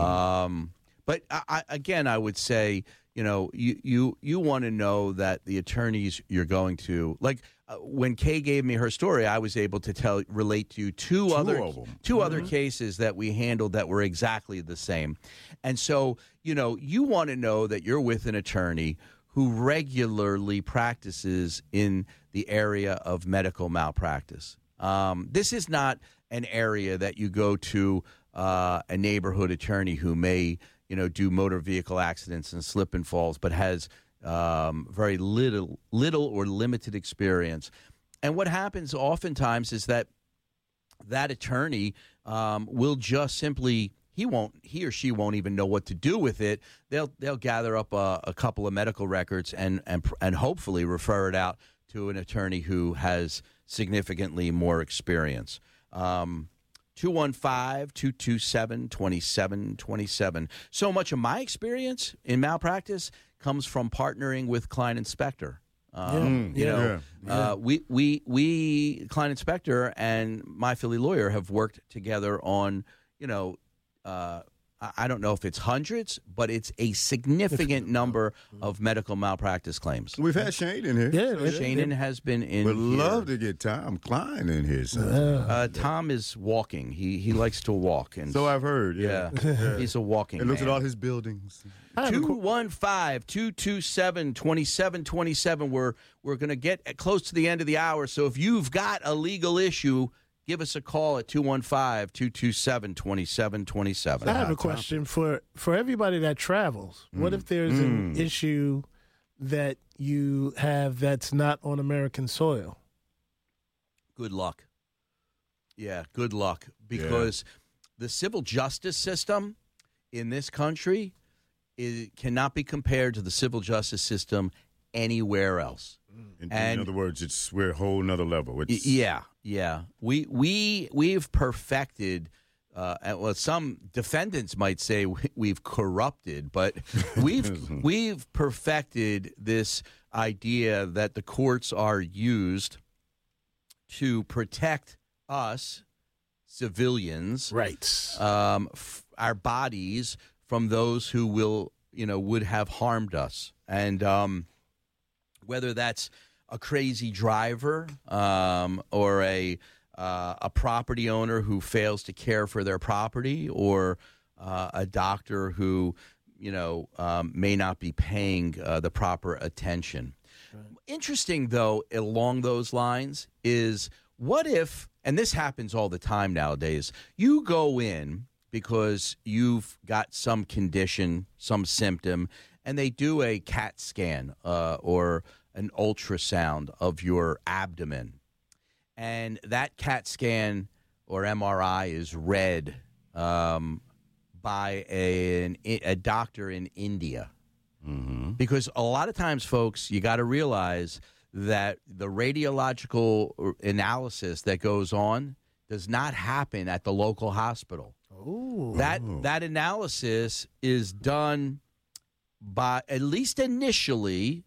E: But I would say, you want to know that the attorneys you're going to, like when Kay gave me her story, I was able to relate to you two other cases that we handled that were exactly the same. And so, you want to know that you're with an attorney who regularly practices in the area of medical malpractice. This is not an area that you go to a neighborhood attorney who may, do motor vehicle accidents and slip and falls, but has very little or limited experience. And what happens oftentimes is that attorney will just simply, he or she won't even know what to do with it. They'll gather up a couple of medical records and hopefully refer it out to an attorney who has significantly more experience. 215-227-2727. So much of my experience in malpractice comes from partnering with Klein & Spector. We Klein & Spector and My Philly Lawyer have worked together on, I don't know if it's hundreds, but it's a significant number of medical malpractice claims.
F: We've had Shane in here.
C: Yeah,
E: Shannon has been in
F: Would
E: here.
F: love to get Tom Klein in here.
E: Tom is walking. He likes to walk. And
F: so I've heard,
E: yeah. He's a walking
F: man. He looks at
E: man.
F: all his buildings.
E: 215-227-2727. We're going to get close to the end of the hour, so if you've got a legal issue, give us a call at 215-227-2727.
C: I have a question for everybody that travels. What if there's an issue that you have that's not on American soil?
E: Good luck. Yeah, good luck. Because the civil justice system in this country cannot be compared to the civil justice system anywhere else.
F: In other words, we're a whole nother level.
E: Yeah. We've perfected. Well, some defendants might say we've corrupted, but we've perfected this idea that the courts are used to protect us civilians,
C: right?
E: Our bodies from those who would have harmed us, and whether that's a crazy driver or a property owner who fails to care for their property, or a doctor who may not be paying the proper attention. Right. Interesting, though, along those lines is what if, and this happens all the time nowadays, you go in because you've got some condition, some symptom, and they do a CAT scan or an ultrasound of your abdomen. And that CAT scan or MRI is read by a doctor in India. Mm-hmm. Because a lot of times, folks, you got to realize that the radiological analysis that goes on does not happen at the local hospital. Ooh. That analysis is done by at least initially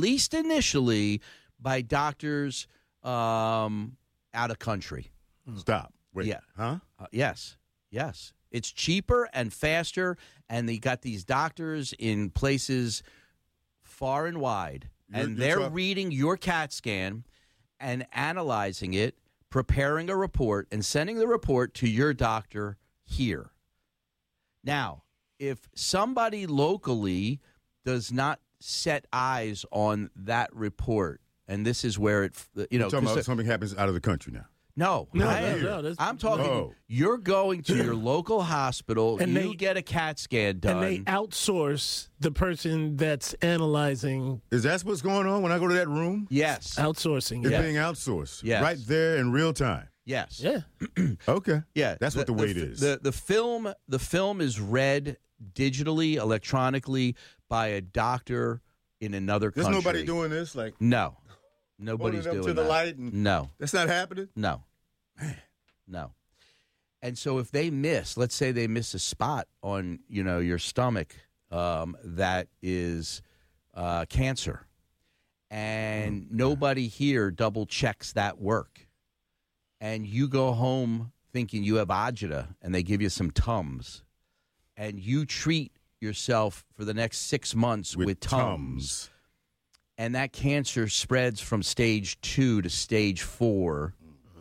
E: by doctors out of country.
F: Stop. Wait.
E: Yeah.
F: Huh?
E: Yes. It's cheaper and faster, and they got these doctors in places far and wide, and they're reading your CAT scan and analyzing it, preparing a report, and sending the report to your doctor here. Now, if somebody locally does not set eyes on that report, and this is where
F: You're talking about something happens out of the country now.
E: No. I'm talking, you're going to your local hospital, and you get a CAT scan done.
C: And they outsource the person that's analyzing.
F: Is that what's going on when I go to that room?
E: Yes.
C: Outsourcing.
F: It's being outsourced.
E: Yes.
F: Right there in real time.
E: Yes.
C: Yeah.
F: Okay.
E: Yeah.
F: That's what the weight is.
E: The film is read digitally, electronically by a doctor in another country.
F: There's nobody doing this?
E: No. Nobody's doing
F: to
E: that.
F: The light
E: no.
F: That's not happening?
E: No. No. And so if they let's say they miss a spot on, your stomach that is cancer, and nobody here double checks that work, and you go home thinking you have agita, and they give you some Tums, and you treat yourself for the next 6 months with Tums. And that cancer spreads from stage 2 to stage 4,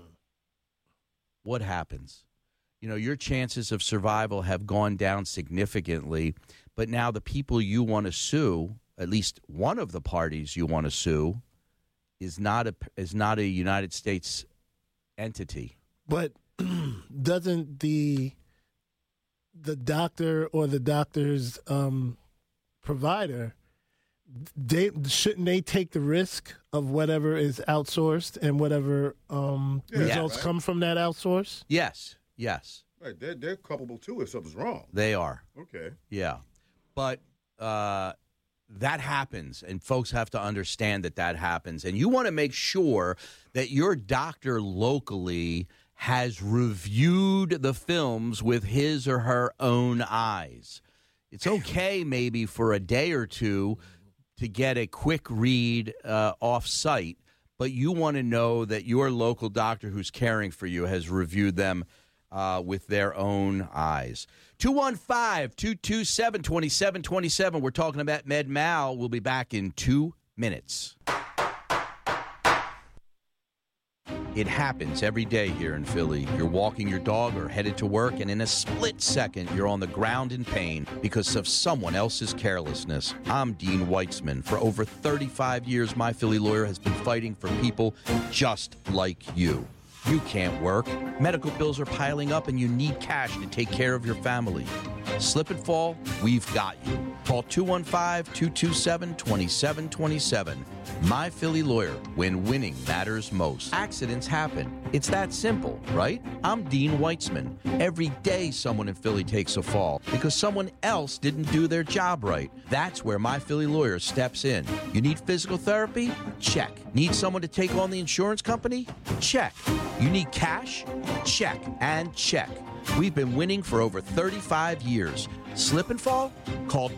E: what happens? Your chances of survival have gone down significantly, but now the people you want to sue, at least one of the parties you want to sue, is not a United States entity.
C: But doesn't the doctor or the doctor's provider, shouldn't they take the risk of whatever is outsourced and whatever results come from that outsource?
E: Yes.
F: Right, they're culpable too if something's wrong.
E: They are.
F: Okay.
E: Yeah, but that happens, and folks have to understand that happens, and you want to make sure that your doctor locally has reviewed the films with his or her own eyes. It's okay maybe for a day or two to get a quick read off-site, but you want to know that your local doctor who's caring for you has reviewed them with their own eyes. 215-227-2727. We're talking about MedMal. We'll be back in 2 minutes. It happens every day here in Philly. You're walking your dog or headed to work, and in a split second, you're on the ground in pain because of someone else's carelessness. I'm Dean Weitzman. For over 35 years, My Philly Lawyer has been fighting for people just like you. You can't work. Medical bills are piling up, and you need cash to take care of your family. Slip and fall, we've got you. Call 215-227-2727. My Philly Lawyer, when winning matters most. Accidents happen. It's that simple, right? I'm Dean Weitzman. Every day someone in Philly takes a fall because someone else didn't do their job right. That's where My Philly Lawyer steps in. You need physical therapy? Check. Need someone to take on the insurance company? Check. You need cash? Check and check. We've been winning for over 35 years. Slip and fall? Call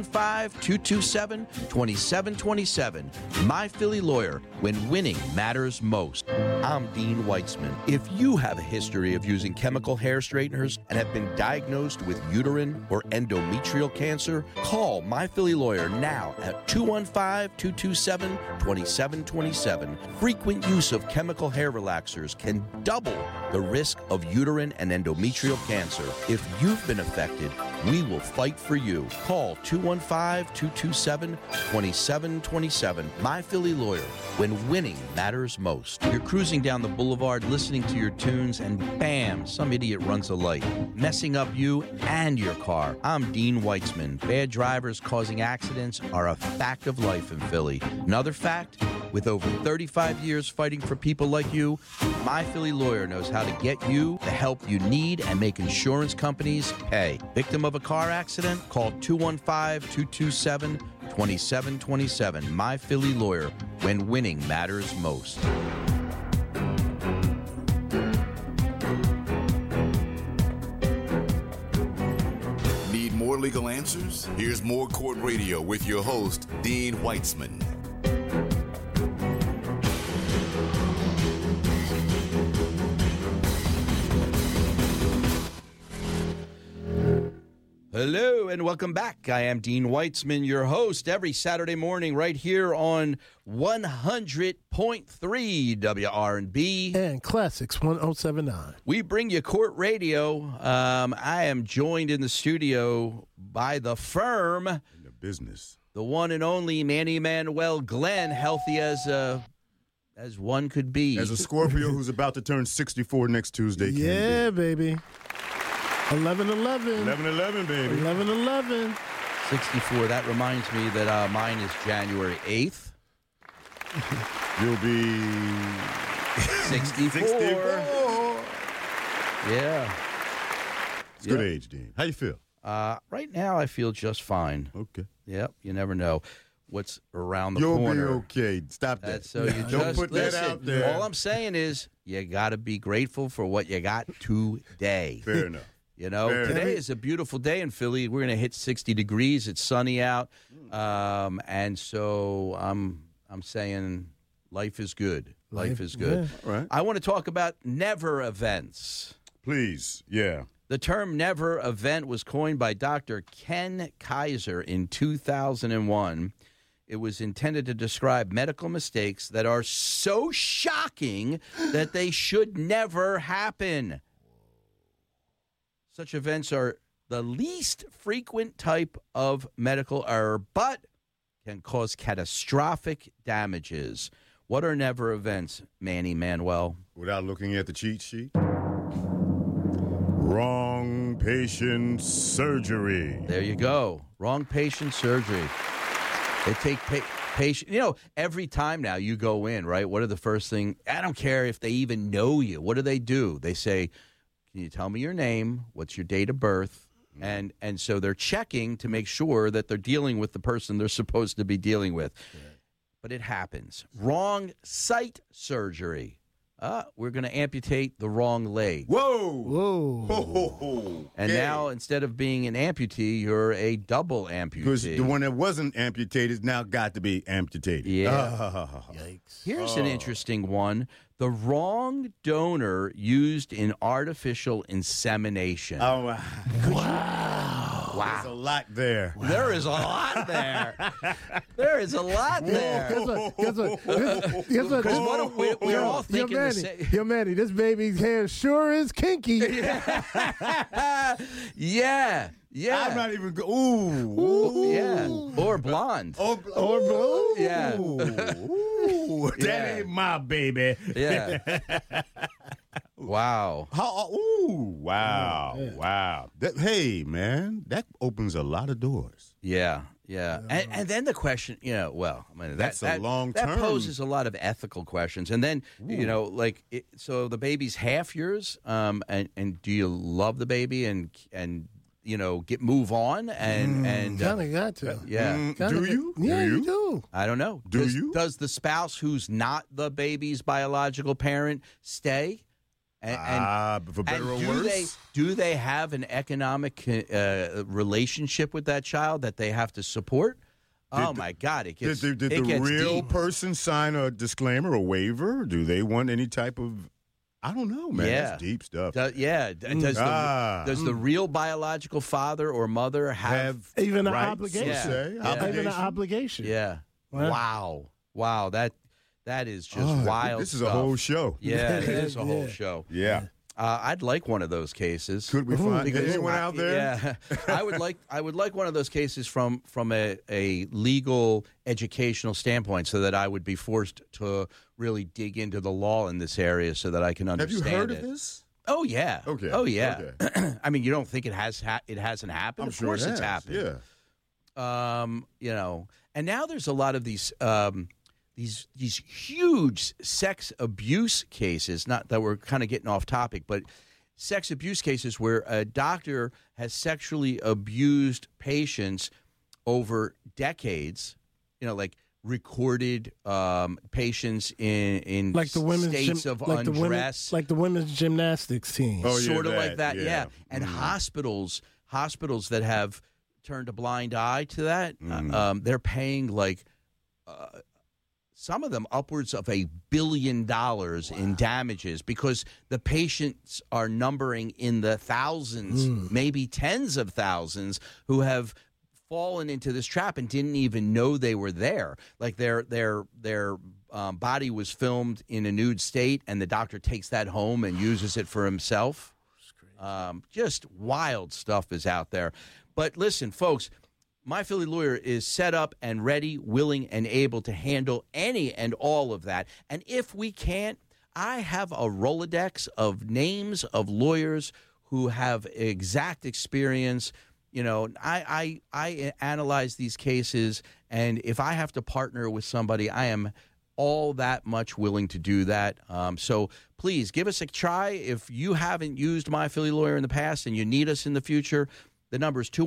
E: 215-227-2727. My Philly Lawyer, when winning matters most. I'm Dean Weitzman. If you have a history of using chemical hair straighteners and have been diagnosed with uterine or endometrial cancer, call My Philly Lawyer now at 215-227-2727. Frequent use of chemical hair relaxers can double the risk of uterine and endometrial cancer. If you've been affected, We will fight for you. Call 215-227-2727. My Philly Lawyer, when winning matters most. You're cruising down the boulevard listening to your tunes, and bam, some idiot runs a light, messing up you and your car. I'm Dean Weitzman. Bad drivers causing accidents are a fact of life in Philly. Another fact, with over 35 years fighting for people like you, My Philly Lawyer knows how to get you the help you need and make insurance companies pay. Victim of a car accident? Call 215-227-2727. My Philly Lawyer, when winning matters most.
D: Need more legal answers? Here's more Court Radio with your host, Dean Weitzman.
E: Hello and welcome back. I am Dean Weitzman, your host, every Saturday morning right here on 100.3 WRNB.
C: And Classics 1079.
E: We bring you Court Radio. I am joined in the studio by the firm.
F: In the business.
E: The one and only Manny Manuel Glenn, healthy as one could be.
F: As a Scorpio who's about to turn 64 next Tuesday.
C: Yeah, baby. 11-11.
F: 11-11, baby.
C: 11-11.
E: 64. That reminds me that mine is January 8th.
F: You'll be
E: 64.
F: 64.
E: Yeah.
F: It's a good age, Dean. How you feel?
E: Right now, I feel just fine.
F: Okay.
E: Yep. You never know what's around the
F: You'll
E: corner.
F: be okay. Stop that.
E: So you
F: Don't
E: just
F: put
E: listen.
F: that out there.
E: All I'm saying is you got to be grateful for what you got today.
F: Fair enough.
E: You know, today is a beautiful day in Philly. We're going to hit 60 degrees. It's sunny out. And so I'm saying life is good. Life is good.
F: Yeah. Right.
E: I want to talk about never events.
F: Please. Yeah.
E: The term never event was coined by Dr. Ken Kaiser in 2001. It was intended to describe medical mistakes that are so shocking that they should never happen. Such events are the least frequent type of medical error, but can cause catastrophic damages. What are never events, Manny Manuel?
F: Without looking at the cheat sheet? Wrong patient surgery.
E: There you go. Wrong patient surgery. They take patient. You know, every time now you go in, right? What are the first thing? I don't care if they even know you. What do? They say, can you tell me your name? What's your date of birth? And so they're checking to make sure that they're dealing with the person they're supposed to be dealing with. Yeah. But it happens. Wrong site surgery. We're going to amputate the wrong leg.
F: Whoa.
E: And now, instead of being an amputee, you're a double amputee.
F: Because the one that wasn't amputated now got to be amputated.
E: Yeah.
C: Yikes.
E: Here's an interesting one. The wrong donor used in artificial insemination.
F: Oh, wow.
E: Wow.
F: There's a lot there.
E: There is a lot there. There is a lot there.
C: Guess what?
E: We're all thinking the same.
C: Yo, Manny, this baby's hair sure is kinky.
E: Yeah.
F: I'm not even ooh.
E: Yeah. Or blonde.
F: Or blue.
E: Yeah.
F: Ooh. That ain't my baby.
E: Yeah. Wow.
F: Wow. Hey, man, that opens a lot of doors.
E: Yeah. And then the question,
F: that's a long term.
E: That poses a lot of ethical questions. And then, so the baby's half yours, and do you love the baby and move on and
C: kind of got to.
E: Yeah.
F: Do you?
C: Yeah, you do.
E: I don't know. Does the spouse who's not the baby's biological parent stay?
F: For better or worse?
E: Do they have an economic relationship with that child that they have to support? My God!
F: Did the real person sign a disclaimer, a waiver? Do they want any type of? I don't know, man.
E: Yeah.
F: That's deep stuff.
E: Does the real biological father or mother have
C: even an
F: rights,
C: obligation? Even an obligation.
E: Yeah. Wow. That is just wild.
F: This is
E: stuff.
F: a whole show.
E: Yeah, it is a whole show.
F: Yeah.
E: I'd like one of those cases.
F: Could we find anyone out there?
E: Yeah, I would like one of those cases from a legal educational standpoint, so that I would be forced to really dig into the law in this area, so that I can understand.
F: Have you heard
E: of
F: this?
E: Oh yeah.
F: Okay.
E: Oh yeah.
F: Okay.
E: I mean, you don't think it hasn't happened?
F: I'm
E: of
F: sure
E: course
F: it
E: it's
F: has.
E: happened.
F: Yeah.
E: You know, and now there's a lot of these huge sex abuse cases. Not that we're kind of getting off topic, but sex abuse cases where a doctor has sexually abused patients over decades. You know, like recorded patients in
C: like the women's
E: states of undress,
C: like the women's gymnastics team.
F: Oh, yeah,
E: sort of like that.
F: yeah.
E: And hospitals that have turned a blind eye to that, they're paying like some of them upwards of $1 billion in damages, because the patients are numbering in the thousands, maybe tens of thousands, who have fallen into this trap and didn't even know they were there. Like their body was filmed in a nude state, and the doctor takes that home and uses it for himself. Just wild stuff is out there. But listen, folks, My Philly Lawyer is set up and ready, willing, and able to handle any and all of that. And if we can't, I have a Rolodex of names of lawyers who have exact experience. You know, I analyze these cases, and if I have to partner with somebody, I am all that much willing to do that. So please give us a try. If you haven't used My Philly Lawyer in the past and you need us in the future, the number is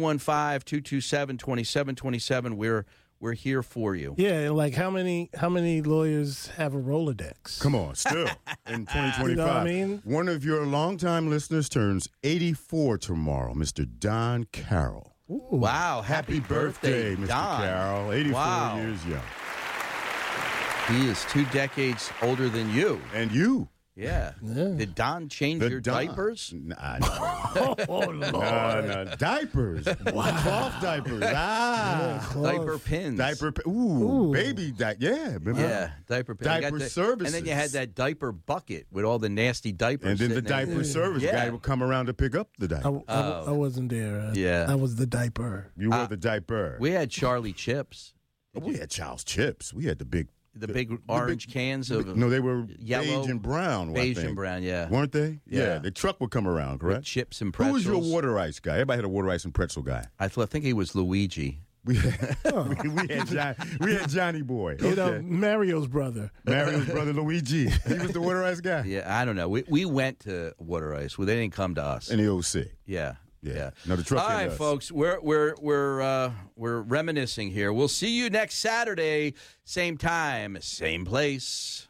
E: 215-227-2727. We're here for you.
C: Yeah, like how many lawyers have a Rolodex?
F: Come on, still in 2025.
C: You know what I mean?
F: One of your longtime listeners turns 84 tomorrow, Mr. Don Carroll.
E: Ooh. Wow, happy birthday,
F: Mr.
E: Don.
F: Carroll. 84 years young.
E: He is 2 decades older than you.
F: And you.
E: Yeah. Did Don change your diapers?
F: Nah.
C: Oh, Lord.
F: No. Diapers. Cloth diapers.
E: Diaper pins.
F: Ooh. Baby yeah. Remember?
E: Yeah, diaper pins.
F: Diaper services.
E: And then you had that diaper bucket with all the nasty diapers.
F: And then the diaper service guy would come around to pick up the diaper.
C: I wasn't there.
E: Yeah.
C: I was the diaper.
F: You were the diaper.
E: We had Charlie Chips.
F: We had Charles Chips. We had the big
E: orange cans of
F: no, they were
E: yellow,
F: beige and brown.
E: Beige and brown, yeah.
F: Weren't they?
E: Yeah.
F: The truck would come around, correct?
E: With chips and pretzels.
F: Who was your water ice guy? Everybody had a water ice and pretzel guy.
E: I think he was Luigi.
F: We had Johnny Boy.
C: You know, Mario's brother.
F: Luigi. He was the water ice guy.
E: Yeah, I don't know. We went to water ice. Well, they didn't come to us.
F: In the OC.
E: Yeah.
F: No, the truck.
E: All right, folks, we're reminiscing here. We'll see you next Saturday, same time, same place.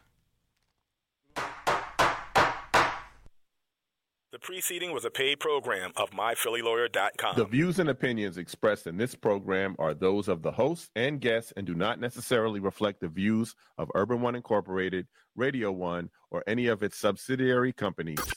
I: The preceding was a paid program of MyPhillyLawyer.com.
A: The views and opinions expressed in this program are those of the host and guests and do not necessarily reflect the views of Urban One Incorporated, Radio One, or any of its subsidiary companies.